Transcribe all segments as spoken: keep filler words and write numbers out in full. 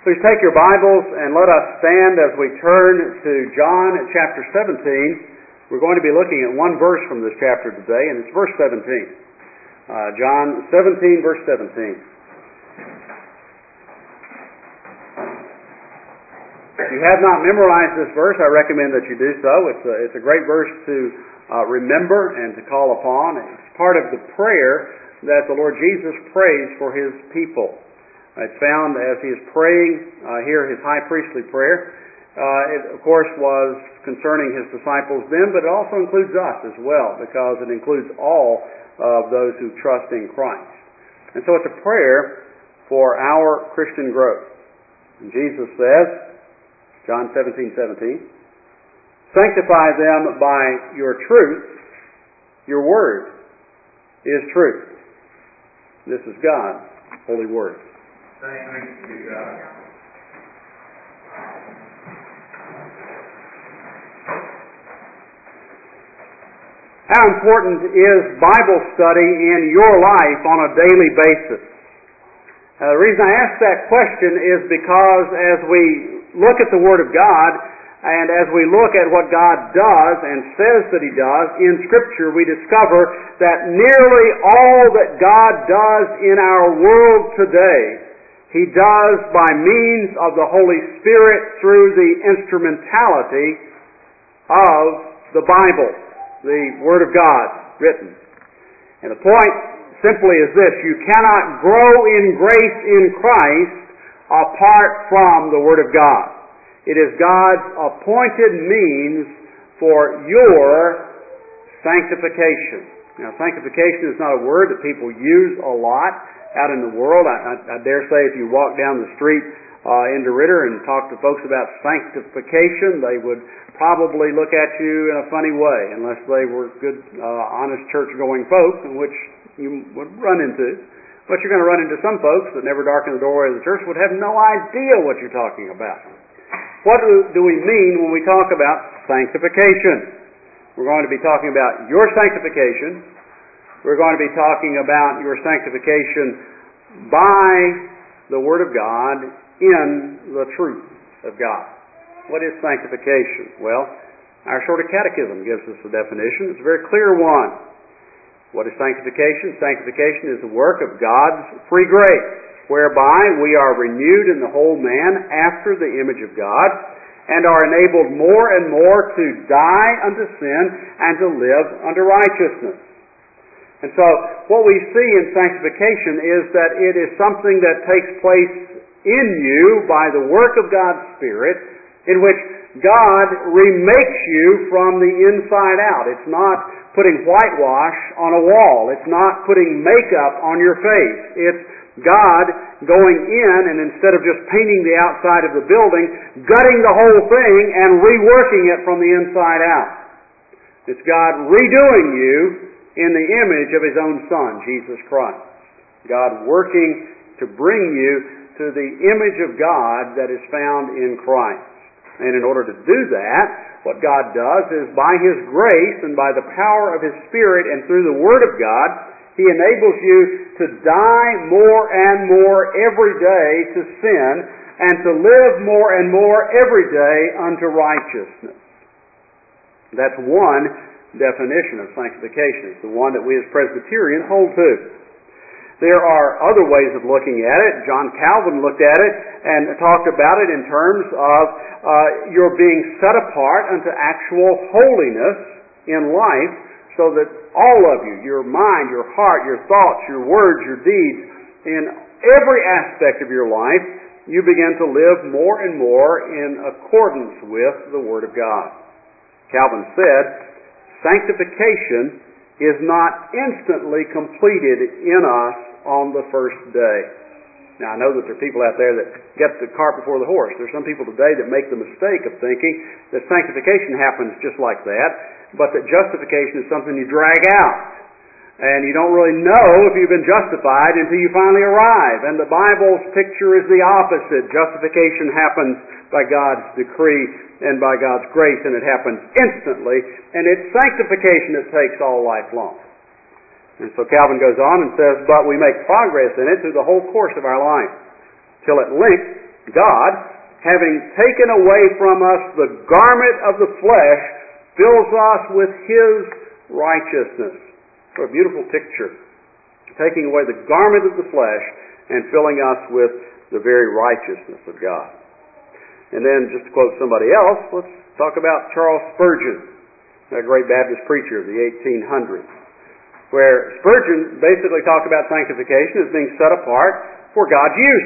Please take your Bibles and let us stand as we turn to John chapter seventeen. We're going to be looking at one verse from this chapter today, and it's verse seventeen. Uh, John seventeen, verse seventeen. If you have not memorized this verse, I recommend that you do so. It's a, it's a great verse to uh, remember and to call upon. It's part of the prayer that the Lord Jesus prays for His people. It's found as He is praying uh, here, His high priestly prayer. Uh, it, of course, was concerning His disciples then, but it also includes us as well, because it includes all of those who trust in Christ. And so it's a prayer for our Christian growth. And Jesus says, John seventeen seventeen, "Sanctify them by your truth. Your word is truth." This is God's holy word. Thanks be to God. How important is Bible study in your life on a daily basis? Uh, the reason I ask that question is because as we look at the Word of God, and as we look at what God does and says that He does in Scripture, we discover that nearly all that God does in our world today, He does by means of the Holy Spirit through the instrumentality of the Bible, the Word of God written. And the point simply is this: you cannot grow in grace in Christ apart from the Word of God. It is God's appointed means for your sanctification. Now, sanctification is not a word that people use a lot out in the world. I, I, I dare say if you walk down the street uh, into Ritter and talk to folks about sanctification, they would probably look at you in a funny way, unless they were good, uh, honest church-going folks, in which you would run into. But you're going to run into some folks that never darken the doorway of the church, would have no idea what you're talking about. What do, do we mean when we talk about sanctification? We're going to be talking about your sanctification. We're going to be talking about your sanctification by the Word of God in the truth of God. What is sanctification? Well, our Shorter Catechism gives us a definition. It's a very clear one. What is sanctification? Sanctification is the work of God's free grace, whereby we are renewed in the whole man after the image of God, and are enabled more and more to die unto sin and to live unto righteousness. And so what we see in sanctification is that it is something that takes place in you by the work of God's Spirit, in which God remakes you from the inside out. It's not putting whitewash on a wall. It's not putting makeup on your face. It's God going in and instead of just painting the outside of the building, gutting the whole thing and reworking it from the inside out. It's God redoing you in the image of His own Son, Jesus Christ. God working to bring you to the image of God that is found in Christ. And in order to do that, what God does is by His grace and by the power of His Spirit and through the Word of God, He enables you to die more and more every day to sin and to live more and more every day unto righteousness. That's one definition of sanctification. It's the one that we as Presbyterians hold to. There are other ways of looking at it. John Calvin looked at it and talked about it in terms of uh, your being set apart unto actual holiness in life, so that all of you, your mind, your heart, your thoughts, your words, your deeds, in every aspect of your life, you begin to live more and more in accordance with the Word of God. Calvin said, sanctification is not instantly completed in us on the first day. Now, I know that there are people out there that get the cart before the horse. There are some people today that make the mistake of thinking that sanctification happens just like that, but that justification is something you drag out. And you don't really know if you've been justified until you finally arrive. And the Bible's picture is the opposite. Justification happens by God's decree and by God's grace, and it happens instantly. And it's sanctification that takes all life long. And so Calvin goes on and says, but we make progress in it through the whole course of our life, till at length God, having taken away from us the garment of the flesh, fills us with His righteousness. What a beautiful picture. Taking away the garment of the flesh and filling us with the very righteousness of God. And then, just to quote somebody else, let's talk about Charles Spurgeon, a great Baptist preacher of the eighteen hundreds, where Spurgeon basically talked about sanctification as being set apart for God's use.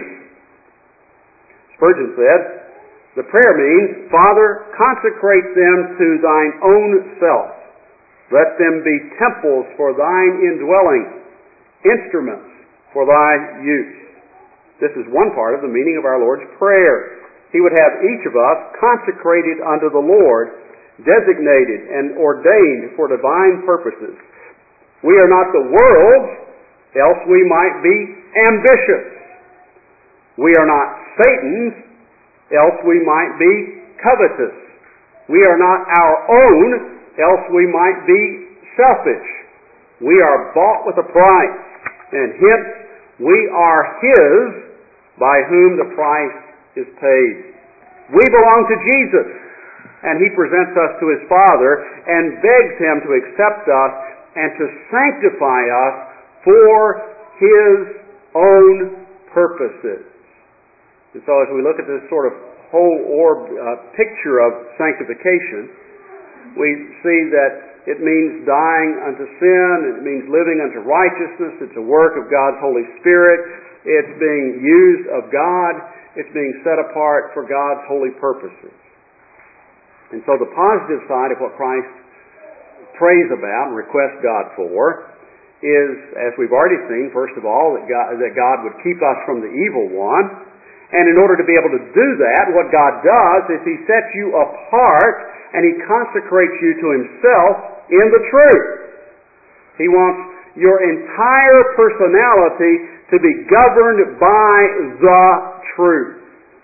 Spurgeon said, the prayer means, Father, consecrate them to thine own self. Let them be temples for thine indwelling, instruments for thy use. This is one part of the meaning of our Lord's Prayer. He would have each of us consecrated unto the Lord, designated and ordained for divine purposes. We are not the world's, else we might be ambitious. We are not Satan's, else we might be covetous. We are not our own, else we might be selfish. We are bought with a price, and hence we are His, by whom the price is paid. We belong to Jesus, and He presents us to His Father and begs Him to accept us and to sanctify us for His own purposes. And so as we look at this sort of whole orb uh, picture of sanctification, we see that it means dying unto sin, it means living unto righteousness, it's a work of God's Holy Spirit, it's being used of God, it's being set apart for God's holy purposes. And so the positive side of what Christ prays about and requests God for is, as we've already seen, first of all, that God, that God would keep us from the evil one. And in order to be able to do that, what God does is He sets you apart and He consecrates you to Himself in the truth. He wants your entire personality to be governed by the truth.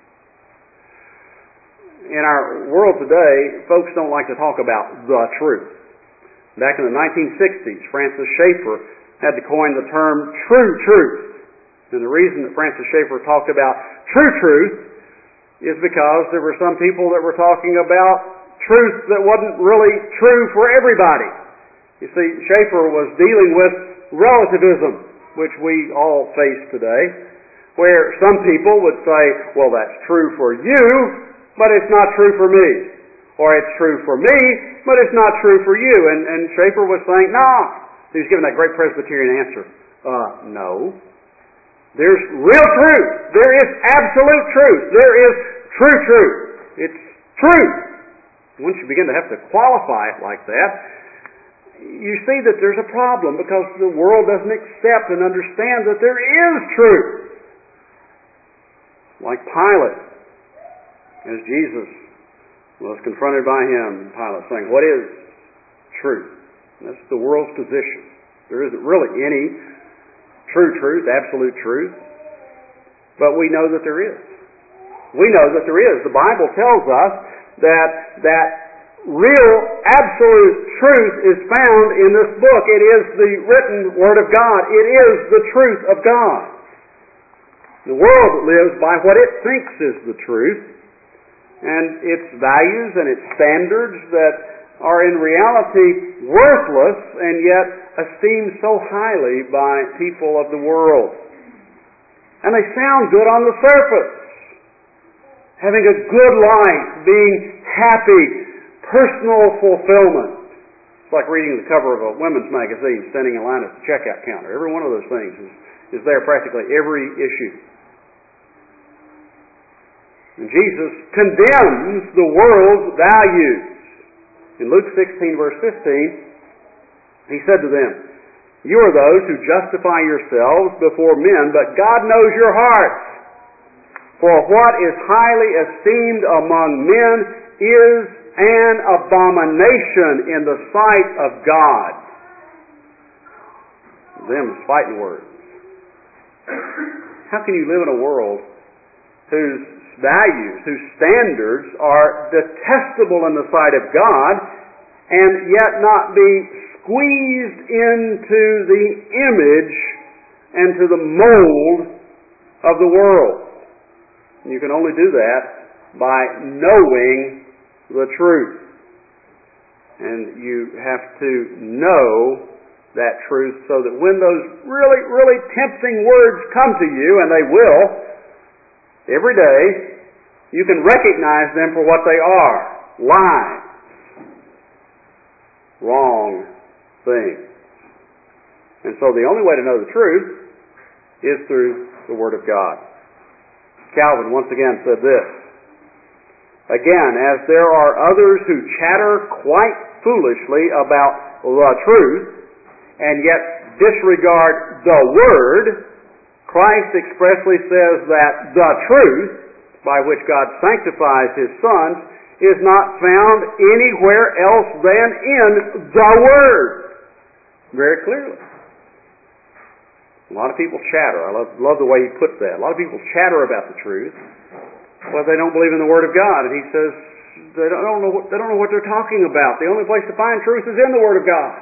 In our world today, folks don't like to talk about the truth. Back in the nineteen sixties, Francis Schaeffer had to coin the term true truth. And the reason that Francis Schaeffer talked about true truth is because there were some people that were talking about truth that wasn't really true for everybody. You see, Schaeffer was dealing with relativism, which we all face today, where some people would say, well, that's true for you, but it's not true for me. Or it's true for me, but it's not true for you. And, and Schaeffer was saying, no. He was giving that great Presbyterian answer. Uh, no. There's real truth. There is absolute truth. There is true truth. It's truth. Once you begin to have to qualify it like that, you see that there's a problem because the world doesn't accept and understand that there is truth. Like Pilate, as Jesus was confronted by him, Pilate saying, what is truth? And that's the world's position. There isn't really any true truth, absolute truth, but we know that there is. We know that there is. The Bible tells us that that real, absolute truth is found in this book. It is the written Word of God. It is the truth of God. The world lives by what it thinks is the truth, and its values and its standards that are in reality worthless and yet esteemed so highly by people of the world. And they sound good on the surface. Having a good life, being happy, personal fulfillment. It's like reading the cover of a women's magazine, standing in line at the checkout counter. Every one of those things is, is there practically every issue. And Jesus condemns the world's values. In Luke sixteen, verse fifteen, He said to them, you are those who justify yourselves before men, but God knows your hearts. For what is highly esteemed among men is an abomination in the sight of God. Them is fighting words. How can you live in a world whose values, whose standards are detestable in the sight of God, and yet not be squeezed into the image and to the mold of the world? You can only do that by knowing the truth. And you have to know that truth so that when those really, really tempting words come to you, and they will, every day, you can recognize them for what they are. Lies. Wrong things. And so the only way to know the truth is through the Word of God. Calvin once again said this, "Again, as there are others who chatter quite foolishly about the truth, and yet disregard the Word, Christ expressly says that the truth, by which God sanctifies His sons, is not found anywhere else than in the Word." Very clearly. A lot of people chatter. I love, love the way he puts that. A lot of people chatter about the truth, but they don't believe in the Word of God. And he says they don't know what, they don't know what they're talking about. The only place to find truth is in the Word of God.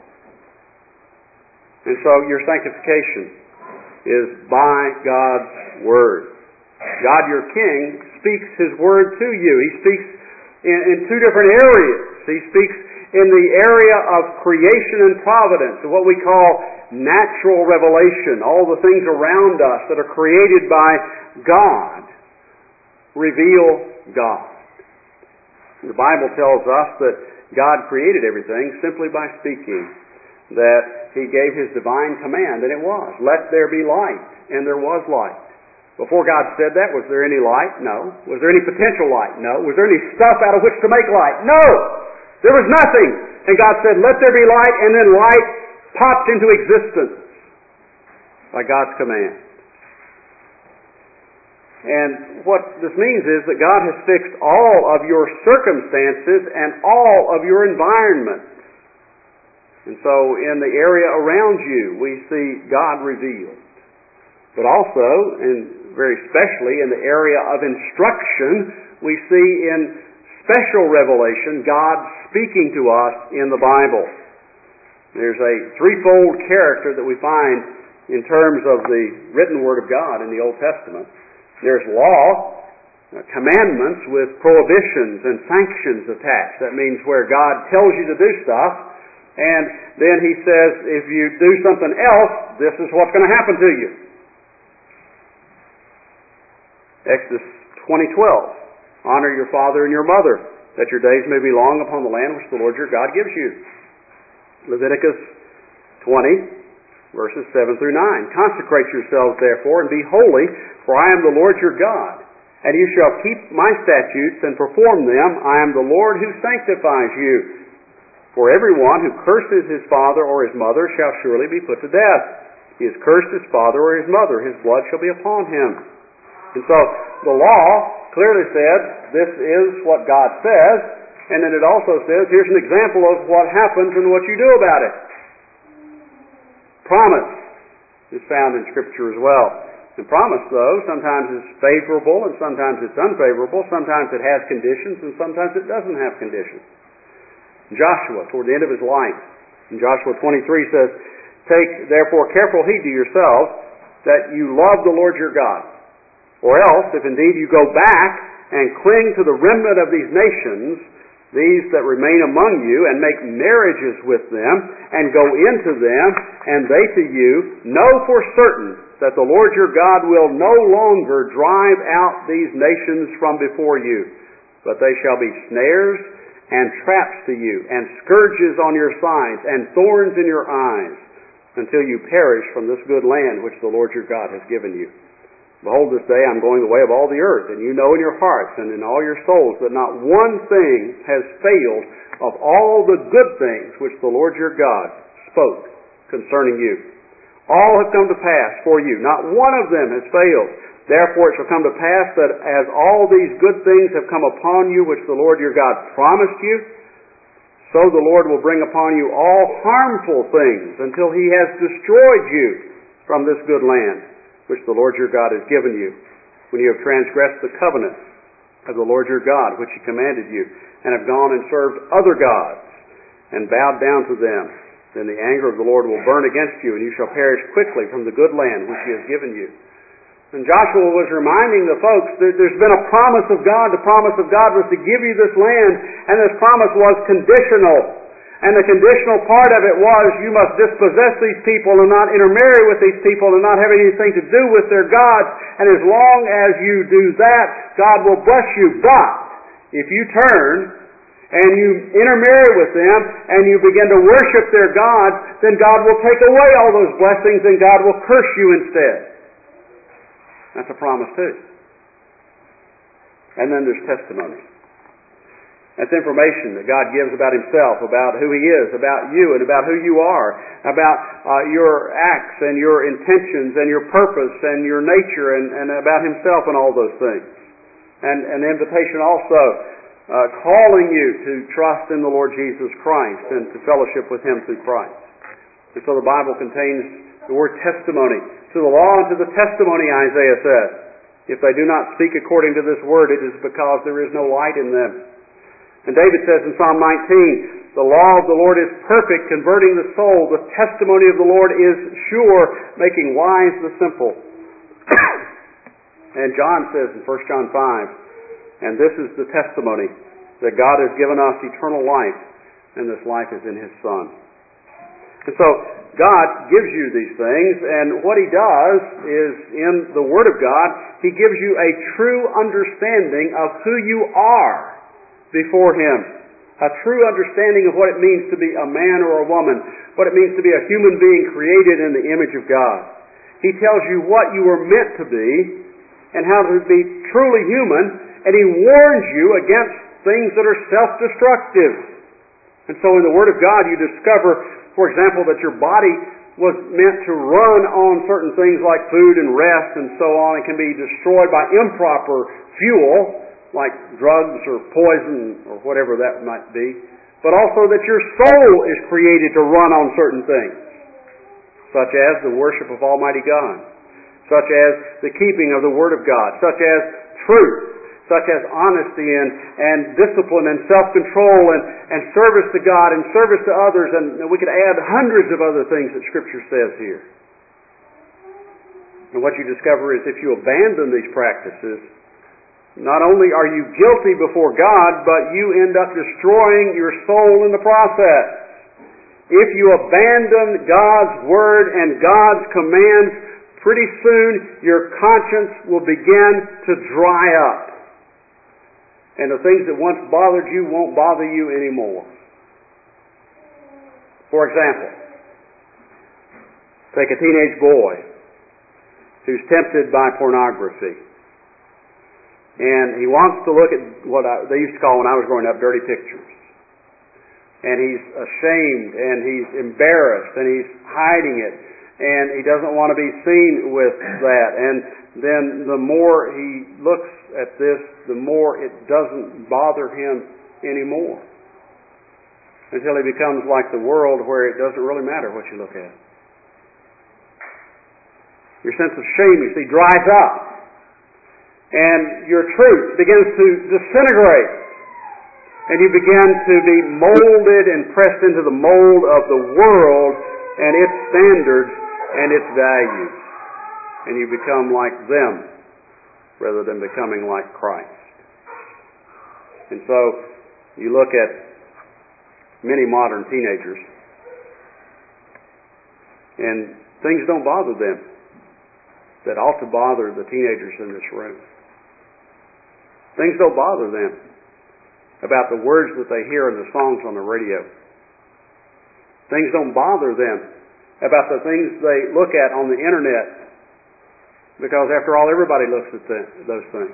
And so your sanctification is by God's Word. God, your King, speaks His Word to you. He speaks in, in two different areas. He speaks in the area of creation and providence, what we call natural revelation, all the things around us that are created by God, reveal God. The Bible tells us that God created everything simply by speaking, that He gave His divine command, and it was, "Let there be light," and there was light. Before God said that, was there any light? No. Was there any potential light? No. Was there any stuff out of which to make light? No! There was nothing. And God said, "Let there be light," and then light popped into existence by God's command. And what this means is that God has fixed all of your circumstances and all of your environment. And so in the area around you, we see God revealed. But also, and very especially in the area of instruction, we see in special revelation God speaking to us in the Bible. There's a threefold character that we find in terms of the written Word of God in the Old Testament. There's law, commandments with prohibitions and sanctions attached. That means where God tells you to do stuff, and then He says, if you do something else, this is what's going to happen to you. Exodus twenty twelve, "Honor your father and your mother, that your days may be long upon the land which the Lord your God gives you." Leviticus twenty, verses seven through nine, "Consecrate yourselves therefore and be holy, for I am the Lord your God. And you shall keep my statutes and perform them. I am the Lord who sanctifies you. For everyone who curses his father or his mother shall surely be put to death. He has cursed his father or his mother, his blood shall be upon him." And so the law clearly said, this is what God says, and then it also says, here's an example of what happens and what you do about it. Promise is found in Scripture as well. And promise, though, sometimes is favorable and sometimes it's unfavorable. Sometimes it has conditions and sometimes it doesn't have conditions. Joshua, toward the end of his life, in Joshua twenty-three says, "Take therefore careful heed to yourselves that you love the Lord your God. Or else, if indeed you go back and cling to the remnant of these nations, these that remain among you, and make marriages with them, and go into them, and they to you, know for certain that the Lord your God will no longer drive out these nations from before you, but they shall be snares and traps to you, and scourges on your sides, and thorns in your eyes, until you perish from this good land which the Lord your God has given you. Behold, this day I'm going the way of all the earth, and you know in your hearts and in all your souls that not one thing has failed of all the good things which the Lord your God spoke concerning you. All have come to pass for you. Not one of them has failed. Therefore it shall come to pass that as all these good things have come upon you which the Lord your God promised you, so the Lord will bring upon you all harmful things until He has destroyed you from this good land which the Lord your God has given you, when you have transgressed the covenant of the Lord your God, which He commanded you, and have gone and served other gods, and bowed down to them. Then the anger of the Lord will burn against you, and you shall perish quickly from the good land which He has given you. And Joshua was reminding the folks that there's been a promise of God. The promise of God was to give you this land, and this promise was conditional. And the conditional part of it was you must dispossess these people and not intermarry with these people and not have anything to do with their gods. And as long as you do that, God will bless you. But if you turn and you intermarry with them and you begin to worship their gods, then God will take away all those blessings and God will curse you instead. That's a promise too. And then there's testimony. That's information that God gives about Himself, about who He is, about you, and about who you are, about uh, your acts and your intentions and your purpose and your nature, and, and about Himself and all those things. And an invitation also uh, calling you to trust in the Lord Jesus Christ and to fellowship with Him through Christ. And so the Bible contains the word testimony. To the law and to the testimony, Isaiah says, if they do not speak according to this word, it is because there is no light in them. And David says in Psalm nineteen, the law of the Lord is perfect, converting the soul. The testimony of the Lord is sure, making wise the simple. And John says in First John five, and this is the testimony, that God has given us eternal life, and this life is in His Son. And so, God gives you these things, and what He does is, in the Word of God, He gives you a true understanding of who you are before Him. A true understanding of what it means to be a man or a woman, what it means to be a human being created in the image of God. He tells you what you were meant to be and how to be truly human, and He warns you against things that are self-destructive. And so in the Word of God you discover, for example, that your body was meant to run on certain things like food and rest and so on, and can be destroyed by improper fuel, like drugs or poison or whatever that might be, but also that your soul is created to run on certain things, such as the worship of Almighty God, such as the keeping of the Word of God, such as truth, such as honesty and, and discipline and self-control and, and service to God and service to others, and we could add hundreds of other things that Scripture says here. And what you discover is if you abandon these practices, not only are you guilty before God, but you end up destroying your soul in the process. If you abandon God's Word and God's commands, pretty soon your conscience will begin to dry up. And the things that once bothered you won't bother you anymore. For example, take a teenage boy who's tempted by pornography. And he wants to look at what I, they used to call when I was growing up dirty pictures. And he's ashamed and he's embarrassed and he's hiding it. And he doesn't want to be seen with that. And then the more he looks at this, the more it doesn't bother him anymore. Until he becomes like the world, where it doesn't really matter what you look at. Your sense of shame, you see, dries up. And your truth begins to disintegrate. And you begin to be molded and pressed into the mold of the world and its standards and its values. And you become like them rather than becoming like Christ. And so you look at many modern teenagers, and things don't bother them that ought to bother the teenagers in this room. Things don't bother them about the words that they hear in the songs on the radio. Things don't bother them about the things they look at on the internet, because after all, everybody looks at the, those things.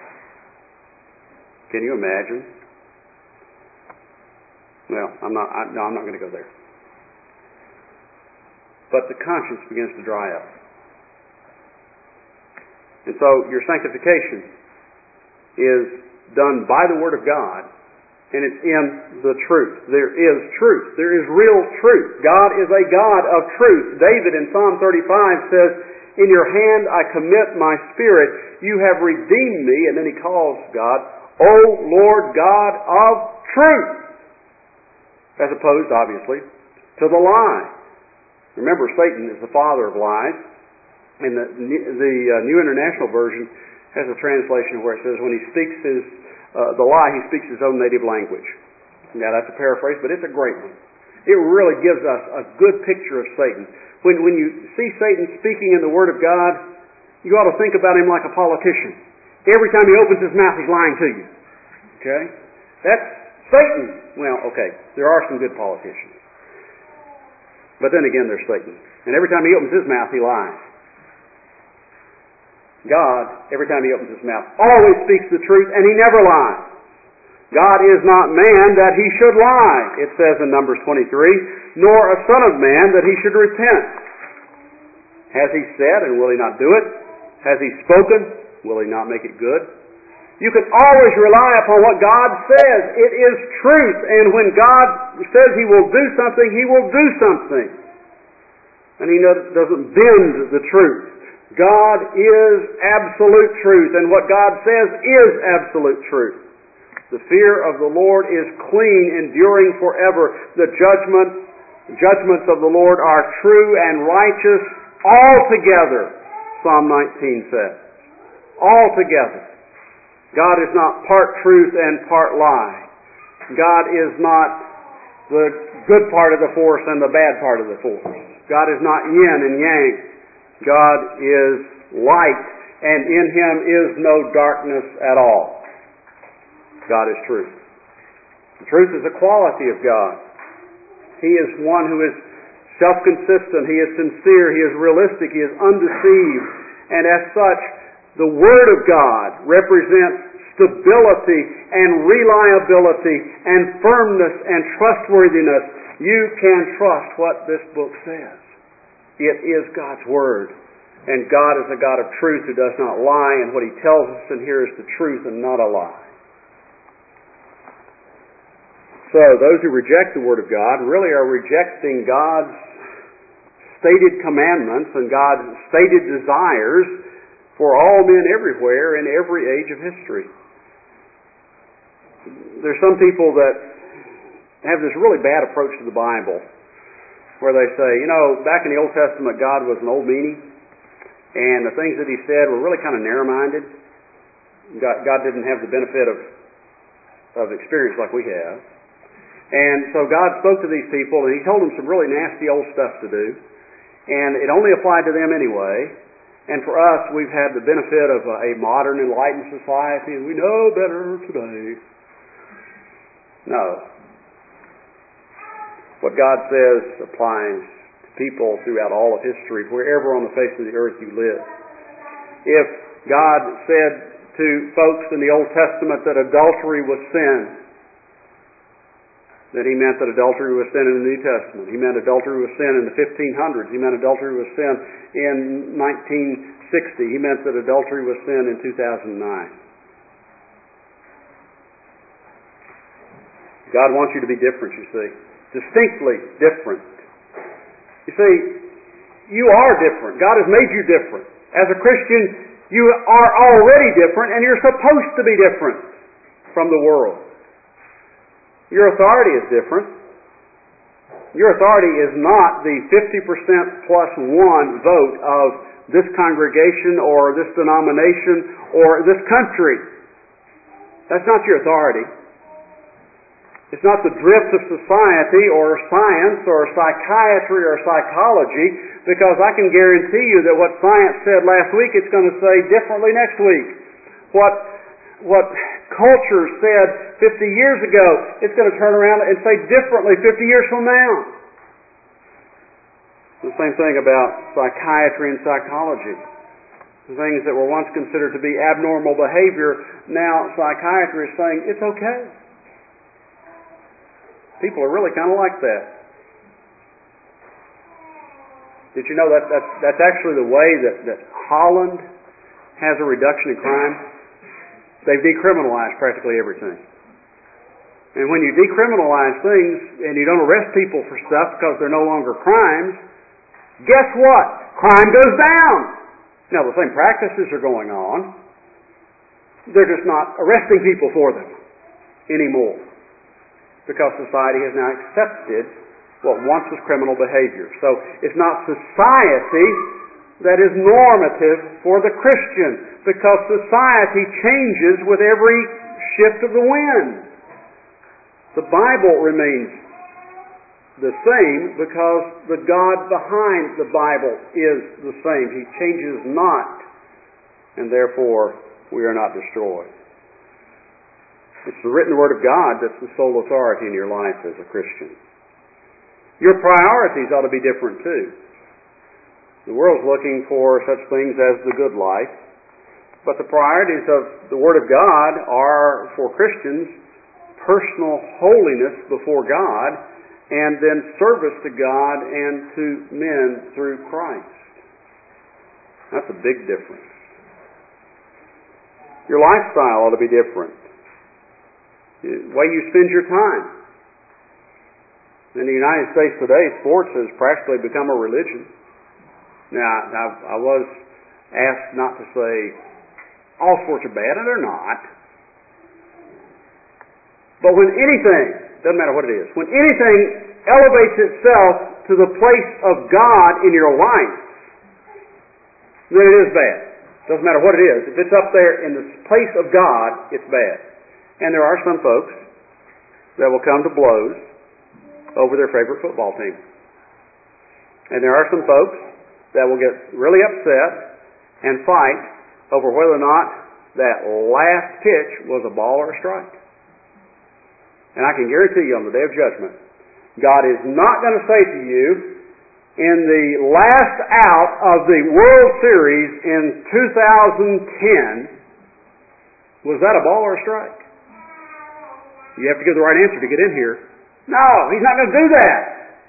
Can you imagine? Well, I'm not. I, no, I'm not going to go there. But the conscience begins to dry up, and so your sanctification is done by the Word of God, and it's in the truth. There is truth. There is real truth. God is a God of truth. David in Psalm thirty-five says, "In your hand I commit my spirit. You have redeemed me." And then he calls God, "O Lord God of truth," as opposed, obviously, to the lie. Remember, Satan is the father of lies. And the, the uh, New International Version has a translation where it says, when he speaks his, uh, the lie, he speaks his own native language. Now that's a paraphrase, but it's a great one. It really gives us a good picture of Satan. When, when you see Satan speaking in the Word of God, you ought to think about him like a politician. Every time he opens his mouth, he's lying to you. Okay? That's Satan. Well, okay, there are some good politicians. But then again, there's Satan. And every time he opens his mouth, he lies. God, every time he opens his mouth, always speaks the truth, and he never lies. God is not man that he should lie, it says in Numbers twenty-three, nor a son of man that he should repent. Has he said, and will he not do it? Has he spoken? Will he not make it good? You can always rely upon what God says. It is truth, and when God says he will do something, he will do something. And he doesn't bend the truth. God is absolute truth, and what God says is absolute truth. The fear of the Lord is clean, enduring forever. The judgment, judgments of the Lord are true and righteous altogether, Psalm nineteen says. Altogether. God is not part truth and part lie. God is not the good part of the force and the bad part of the force. God is not yin and yang. God is light, and in Him is no darkness at all. God is truth. The truth is a quality of God. He is one who is self-consistent. He is sincere. He is realistic. He is undeceived. And as such, the Word of God represents stability and reliability and firmness and trustworthiness. You can trust what this book says. It is God's Word. And God is a God of truth who does not lie, and what He tells us in here is the truth and not a lie. So those who reject the Word of God really are rejecting God's stated commandments and God's stated desires for all men everywhere in every age of history. There's some people that have this really bad approach to the Bible where they say, you know, back in the Old Testament, God was an old meanie, and the things that He said were really kind of narrow-minded. God, God didn't have the benefit of, of experience like we have. And so God spoke to these people, and He told them some really nasty old stuff to do. And it only applied to them anyway. And for us, we've had the benefit of a modern, enlightened society, and we know better today. No. What God says applies to people throughout all of history, wherever on the face of the earth you live. If God said to folks in the Old Testament that adultery was sin, that He meant that adultery was sin in the New Testament. He meant adultery was sin in the fifteen hundreds. He meant adultery was sin in nineteen sixty. He meant that adultery was sin in two thousand nine. God wants you to be different, you see. Distinctly different. You see, you are different. God has made you different. As a Christian, you are already different, and you're supposed to be different from the world. Your authority is different. Your authority is not the fifty percent plus one vote of this congregation or this denomination or this country. That's not your authority. It's not the drift of society or science or psychiatry or psychology, because I can guarantee you that what science said last week, it's going to say differently next week. What what culture said fifty years ago, it's going to turn around and say differently fifty years from now. The same thing about psychiatry and psychology. The things that were once considered to be abnormal behavior, now psychiatry is saying it's okay. People are really kind of like that. Did you know that that's, that's actually the way that, that Holland has a reduction in crime? They've decriminalized practically everything. And when you decriminalize things and you don't arrest people for stuff because they're no longer crimes, guess what? Crime goes down. Now, the same practices are going on. They're just not arresting people for them anymore, because society has now accepted what once was criminal behavior. So it's not society that is normative for the Christian, because society changes with every shift of the wind. The Bible remains the same because the God behind the Bible is the same. He changes not, and therefore we are not destroyed. It's the written Word of God that's the sole authority in your life as a Christian. Your priorities ought to be different too. The world's looking for such things as the good life, but the priorities of the Word of God are, for Christians, personal holiness before God, and then service to God and to men through Christ. That's a big difference. Your lifestyle ought to be different. The way you spend your time. In the United States today, sports has practically become a religion. Now, I, I was asked not to say all sports are bad, and they're not. But when anything, doesn't matter what it is, when anything elevates itself to the place of God in your life, then it is bad. Doesn't matter what it is. If it's up there in the place of God, it's bad. And there are some folks that will come to blows over their favorite football team. And there are some folks that will get really upset and fight over whether or not that last pitch was a ball or a strike. And I can guarantee you on the day of judgment, God is not going to say to you, in the last out of the World Series in two thousand ten, was that a ball or a strike? You have to give the right answer to get in here. No, He's not going to do that.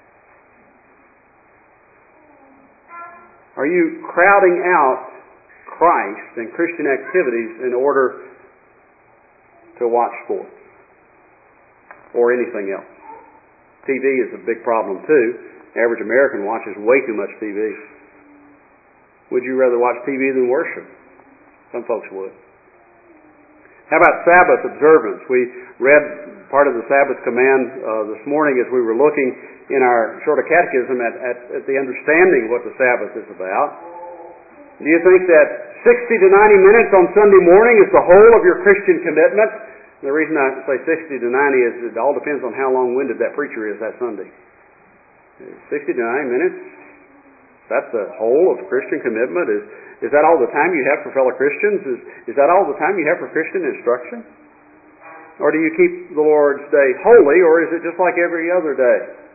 Are you crowding out Christ and Christian activities in order to watch sports or anything else? T V is a big problem too. The average American watches way too much T V. Would you rather watch T V than worship? Some folks would. How about Sabbath observance? We read part of the Sabbath command uh, this morning as we were looking in our shorter catechism at, at, at the understanding what the Sabbath is about. Do you think that sixty to ninety minutes on Sunday morning is the whole of your Christian commitment? The reason I say sixty to ninety is it all depends on how long-winded that preacher is that Sunday. sixty to ninety minutes, that's the whole of Christian commitment? Is is that all the time you have for fellow Christians? Is, is that all the time you have for Christian instruction? Or do you keep the Lord's Day holy, or is it just like every other day?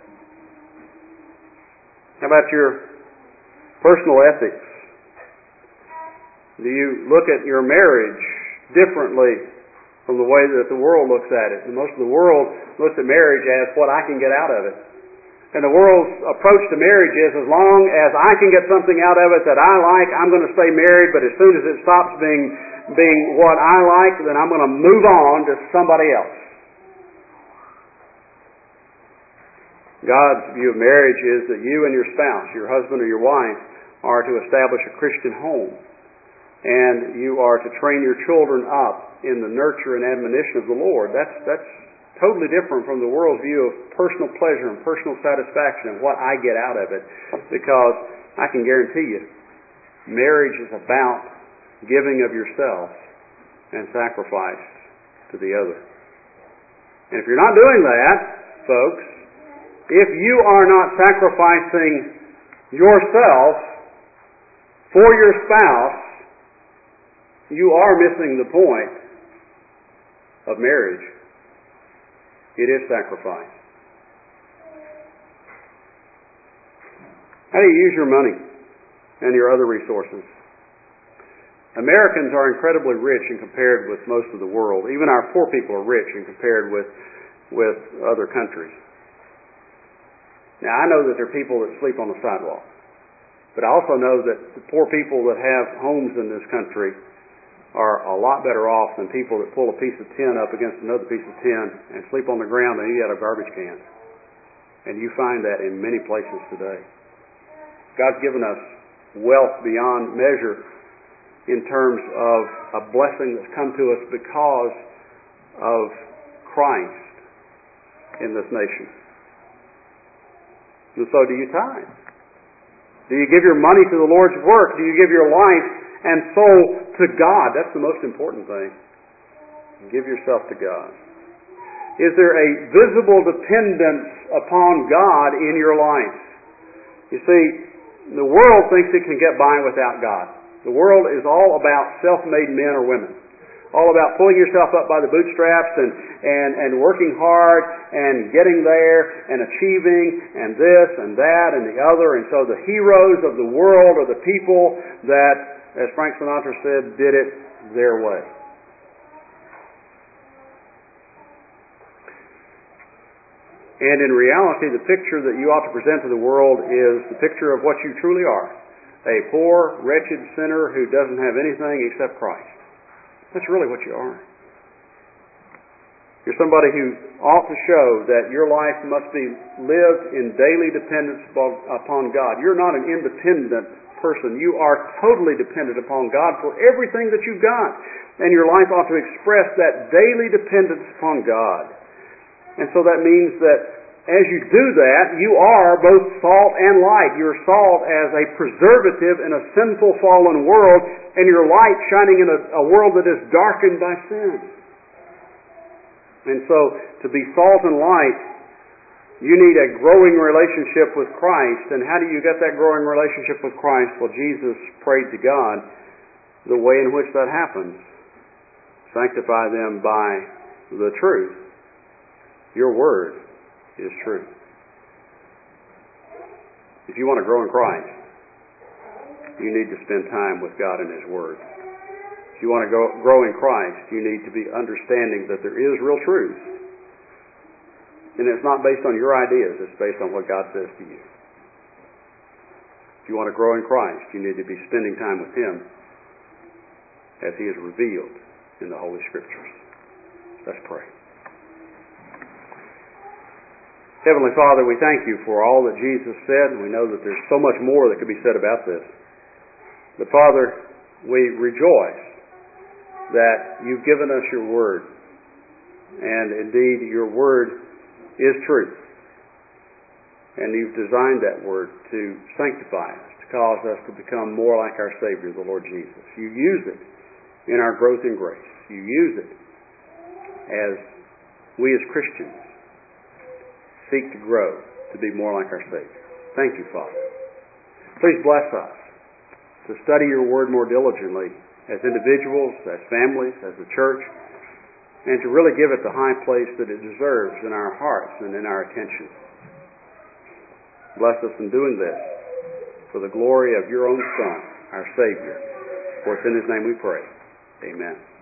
How about your personal ethics? Do you look at your marriage differently from the way that the world looks at it? And most of the world looks at marriage as what I can get out of it. And the world's approach to marriage is, as long as I can get something out of it that I like, I'm going to stay married, but as soon as it stops being being what I like, then I'm going to move on to somebody else. God's view of marriage is that you and your spouse, your husband or your wife, are to establish a Christian home. And you are to train your children up in the nurture and admonition of the Lord. That's that's totally different from the world's view of personal pleasure and personal satisfaction and what I get out of it. Because I can guarantee you, marriage is about giving of yourself and sacrifice to the other. And if you're not doing that, folks, if you are not sacrificing yourself for your spouse, you are missing the point of marriage. It is sacrifice. How do you use your money and your other resources? Americans are incredibly rich and compared with most of the world. Even our poor people are rich and compared with, with other countries. Now, I know that there are people that sleep on the sidewalk. But I also know that the poor people that have homes in this country are a lot better off than people that pull a piece of tin up against another piece of tin and sleep on the ground and eat out of garbage cans. And you find that in many places today. God's given us wealth beyond measure in terms of a blessing that's come to us because of Christ in this nation. And so do you tithe. Do you give your money to the Lord's work? Do you give your life and soul to God? That's the most important thing. Give yourself to God. Is there a visible dependence upon God in your life? You see, the world thinks it can get by without God. The world is all about self-made men or women. All about pulling yourself up by the bootstraps and, and, and working hard and getting there and achieving and this and that and the other. And so the heroes of the world are the people that, as Frank Sinatra said, did it their way. And in reality, the picture that you ought to present to the world is the picture of what you truly are. A poor, wretched sinner who doesn't have anything except Christ. That's really what you are. You're somebody who ought to show that your life must be lived in daily dependence upon God. You're not an independent person. You are totally dependent upon God for everything that you've got. And your life ought to express that daily dependence upon God. And so that means that as you do that, you are both salt and light. You're salt as a preservative in a sinful, fallen world, and you're light shining in a, a world that is darkened by sin. And so, to be salt and light, you need a growing relationship with Christ. And how do you get that growing relationship with Christ? Well, Jesus prayed to God the way in which that happens. Sanctify them by the truth. Your word is true. If you want to grow in Christ, you need to spend time with God and His Word. If you want to go, grow in Christ, you need to be understanding that there is real truth. And it's not based on your ideas, it's based on what God says to you. If you want to grow in Christ, you need to be spending time with Him as He is revealed in the Holy Scriptures. Let's pray. Heavenly Father, we thank you for all that Jesus said, and we know that there's so much more that could be said about this. But Father, we rejoice that you've given us your word, and indeed your word is truth. And you've designed that word to sanctify us, to cause us to become more like our Savior, the Lord Jesus. You use it in our growth in grace. You use it as we as Christians seek to grow to be more like our Savior. Thank you, Father. Please bless us to study your word more diligently as individuals, as families, as a church, and to really give it the high place that it deserves in our hearts and in our attention. Bless us in doing this for the glory of your own Son, our Savior. For it's in His name we pray. Amen.